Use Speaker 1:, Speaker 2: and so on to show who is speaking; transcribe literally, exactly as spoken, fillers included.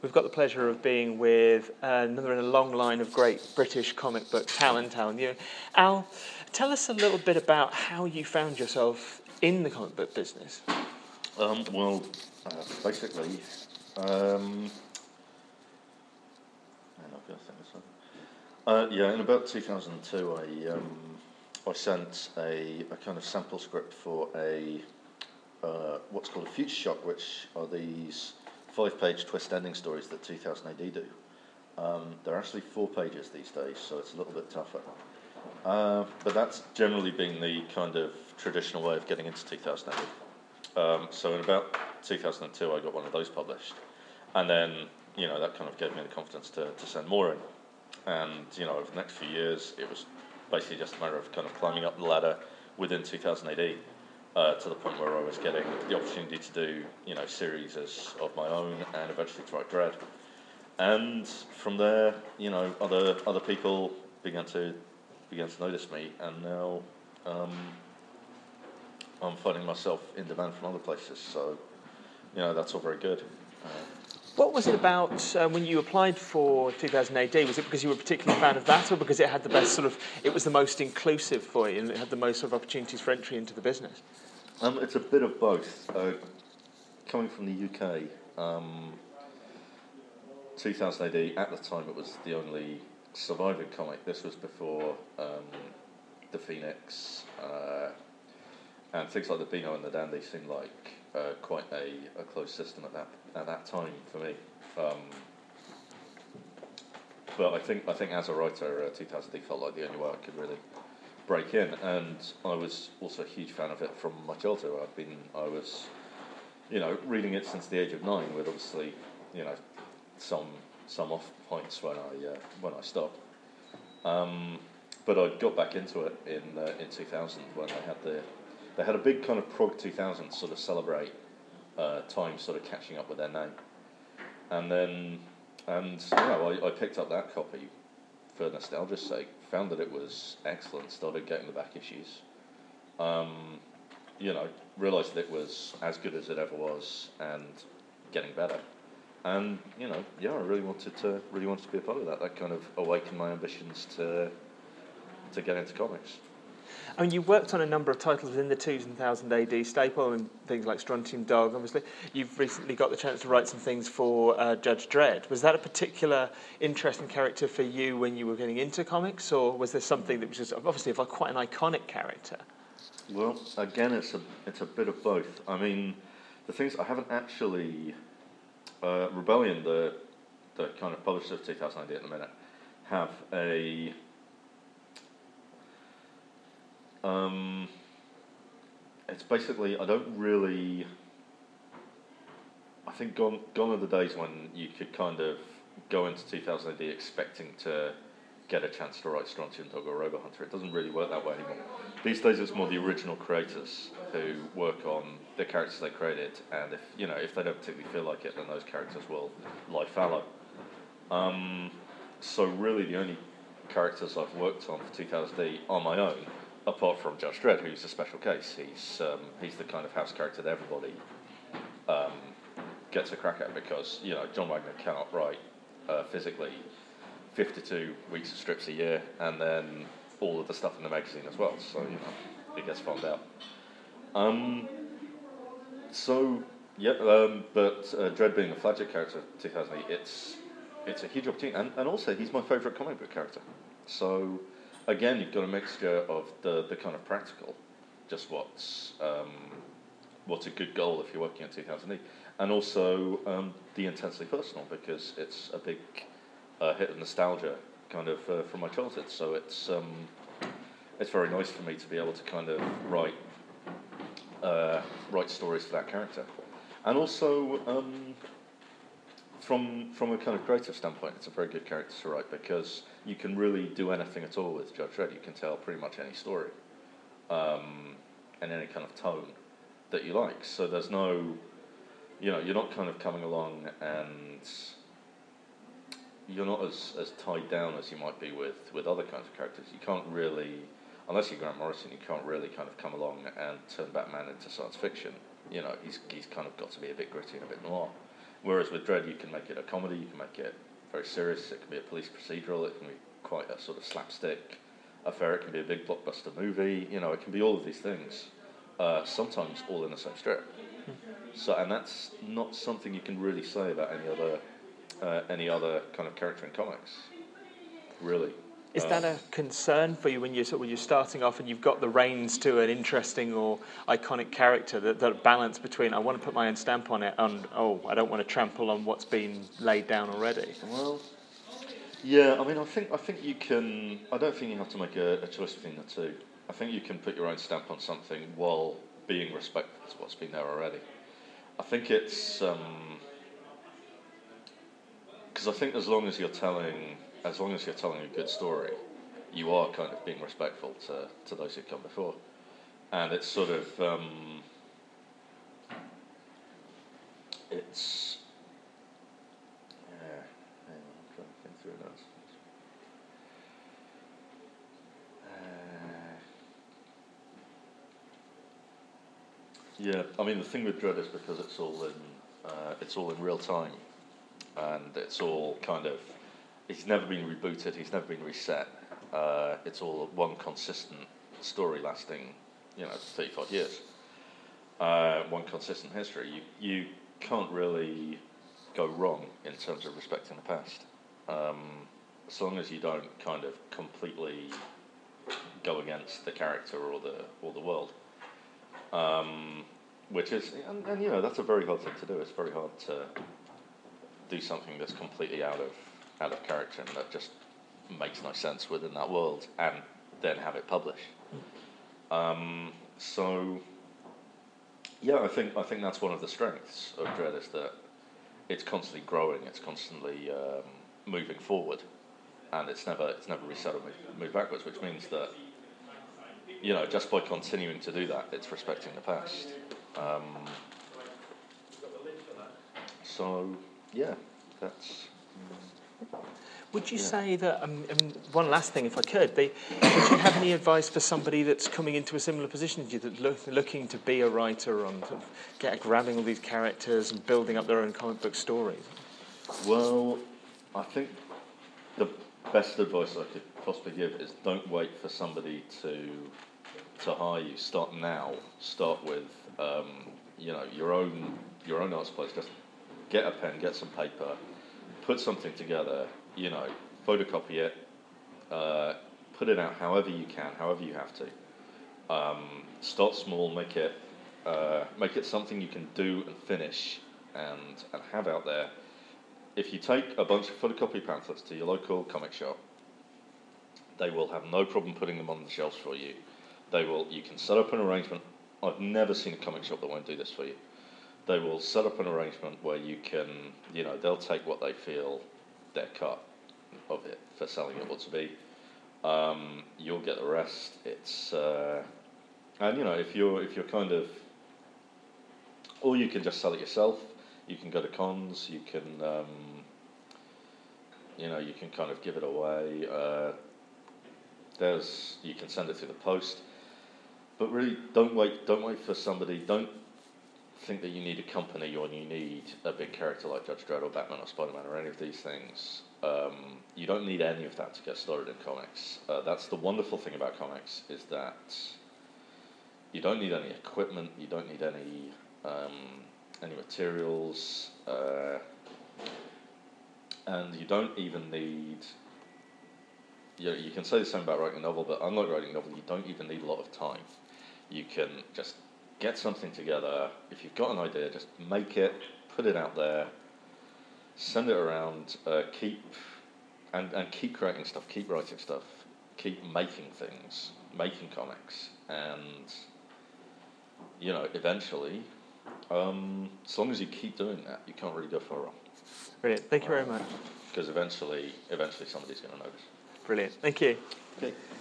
Speaker 1: we've got the pleasure of being with uh, another in a long line of great British comic book talent, Al New. Al, tell us a little bit about how you found yourself in the comic book business.
Speaker 2: Um, well, uh, basically, um, I've got to think this one. Uh, yeah, in about two thousand two, I um, I sent a, a kind of sample script for a uh, what's called a Future Shock, which are these five-page twist ending stories that two thousand A D do. Um, they're actually four pages these days, so it's a little bit tougher. Uh, but that's generally been the kind of traditional way of getting into two thousand A D. Um, so in about two thousand two, I got one of those published, and then you know that kind of gave me the confidence to, to send more in. And you know over the next few years, it was basically just a matter of kind of climbing up the ladder within two thousand A D uh, to the point where I was getting the opportunity to do you know series as of my own and eventually to write Dread. And from there, you know other other people began to began to notice me, and now. Um, I'm finding myself in demand from other places, so you know that's all very good. Uh,
Speaker 1: what was it about uh, when you applied for two thousand A D? Was it because you were a particular fan of that, or because it had the best sort of, it was the most inclusive for you and it had the most sort of opportunities for entry into the business?
Speaker 2: Um, it's a bit of both. Uh, coming from the U K, um, two thousand A D at the time it was the only surviving comic. This was before um, the Phoenix. Uh, And things like the Beano and the Dandy seemed like uh, quite a, a closed system at that at that time for me. Um, but I think I think as a writer, uh, two thousand D felt like the only way I could really break in. And I was also a huge fan of it from my childhood. I've been I was, you know, reading it since the age of nine, with obviously, you know, some some off points when I uh, when I stopped. Um, but I got back into it in uh, in two thousand when they had the They had a big kind of prog two thousand sort of celebrate uh, time sort of catching up with their name. And then, and you know, I, I picked up that copy for nostalgia's sake, found that it was excellent, started getting the back issues. Um, you know, realised that it was as good as it ever was and getting better. And, you know, yeah, I really wanted to really wanted to be a part of that. That kind of awakened my ambitions to to get into comics.
Speaker 1: I mean, you worked on a number of titles within the two thousand A D staple, and things like Strontium Dog, obviously. You've recently got the chance to write some things for uh, Judge Dredd. Was that a particular interesting character for you when you were getting into comics, or was there something that was just obviously quite an iconic character?
Speaker 2: Well, again, it's a it's a bit of both. I mean, the things I haven't actually... Uh, Rebellion, the the kind of publisher of two thousand A D at the minute, have a... Um, it's basically, I don't really, I think gone gone are the days when you could kind of go into two thousand A D expecting to get a chance to write Strontium Dog or Robo Hunter. It doesn't really work that way anymore. These days it's more the original creators who work on the characters they created, and if you know if they don't particularly feel like it, then those characters will lie fallow. Um, so really the only characters I've worked on for two thousand A D on my own, apart from Judge Dredd, who's a special case. He's um, he's the kind of house character that everybody um, gets a crack at, because you know John Wagner cannot write uh, physically fifty-two weeks of strips a year, and then all of the stuff in the magazine as well. So you know it gets farmed out. Um, so yeah, um, but uh, Dredd being a flagship character of two thousand eight, it's it's a huge opportunity, and, and also he's my favourite comic book character. So. Again, you've got a mixture of the, the kind of practical, just what's um, what's a good goal if you're working on two thousand E, and also um, the intensely personal, because it's a big uh, hit of nostalgia kind of uh, from my childhood. So it's um, it's very nice for me to be able to kind of write uh, write stories for that character, and also um, from from a kind of creative standpoint, it's a very good character to write, because you can really do anything at all with Judge Dredd. You can tell pretty much any story, um, and any kind of tone that you like. So there's no, you know, you're not kind of coming along and you're not as, as tied down as you might be with, with other kinds of characters. You can't really, unless you're Grant Morrison, you can't really kind of come along and turn Batman into science fiction. You know, he's he's kind of got to be a bit gritty and a bit noir. Whereas with Dredd, you can make it a comedy, you can make it very serious, it can be a police procedural, it can be quite a sort of slapstick affair, it can be a big blockbuster movie, you know, it can be all of these things, uh, sometimes all in the same strip. So, and that's not something you can really say about any other uh, any other kind of character in comics, really.
Speaker 1: Is
Speaker 2: um,
Speaker 1: that a concern for you when you're sort of, when you're starting off and you've got the reins to an interesting or iconic character? That, that balance between I want to put my own stamp on it and oh, I don't want to trample on what's been laid down already.
Speaker 2: Well, yeah, I mean, I think I think you can. I don't think you have to make a, a choice between the two. I think you can put your own stamp on something while being respectful to what's been there already. I think it's because um, I think as long as you're telling, as long as you're telling a good story, you are kind of being respectful to, to those who've come before, and it's sort of um, it's yeah. Hang on, I'm trying to think through that. Uh, yeah, I mean the thing with Dredd is because it's all in uh, it's all in real time, and it's all kind of he's never been rebooted, he's never been reset. Uh, it's all one consistent story lasting, you know, thirty-five years. Uh, one consistent history. You you can't really go wrong in terms of respecting the past, um, as long as you don't kind of completely go against the character or the or the world. Um, which is, and, and you know, that's a very hard thing to do. It's very hard to do something that's completely out of out of character and that just makes no sense within that world, and then have it published. Um, so, yeah, I think I think that's one of the strengths of Dredd is that it's constantly growing, it's constantly um, moving forward, and it's never it's never reset or move, move backwards, which means that, you know, just by continuing to do that, it's respecting the past. Um, so, yeah, that's. Um,
Speaker 1: Would you
Speaker 2: yeah.
Speaker 1: say that, um, um, one last thing if I could, the, would you have any advice for somebody that's coming into a similar position to you, that's look, looking to be a writer and sort of get grabbing all these characters and building up their own comic book stories?
Speaker 2: Well, I think the best advice I could possibly give is don't wait for somebody to to hire you. Start now. Start with um, you know your own your own art supplies. Just get a pen, get some paper, put something together. You know, photocopy it, uh, put it out however you can, however you have to. Um, start small, make it uh, make it something you can do and finish and and have out there. If you take a bunch of photocopy pamphlets to your local comic shop, they will have no problem putting them on the shelves for you. They will. You can set up an arrangement. I've never seen a comic shop that won't do this for you. They will set up an arrangement where you can, you know, they'll take what they feel their cut of it for selling it ought to be. Um, you'll get the rest. It's uh, and you know if you're if you're kind of, or you can just sell it yourself. You can go to cons. You can, um, you know, you can kind of give it away. Uh, there's you can send it through the post, but really don't wait. Don't wait for somebody. Don't think that you need a company or you need a big character like Judge Dredd or Batman or Spider-Man or any of these things. Um, you don't need any of that to get started in comics. Uh, that's the wonderful thing about comics is that you don't need any equipment. You don't need any. Um, any materials, uh, and you don't even need, you know, you can say the same about writing a novel, but unlike writing a novel, you don't even need a lot of time. You can just get something together. If you've got an idea, just make it, put it out there, send it around, uh, keep, and, and keep creating stuff, keep writing stuff, keep making things, making comics, and, you know, eventually, Um, as long as you keep doing that, you can't really go far wrong.
Speaker 1: Brilliant. Thank you very much.
Speaker 2: Because eventually, eventually somebody's going to notice.
Speaker 1: Brilliant. Thank you.
Speaker 2: Okay.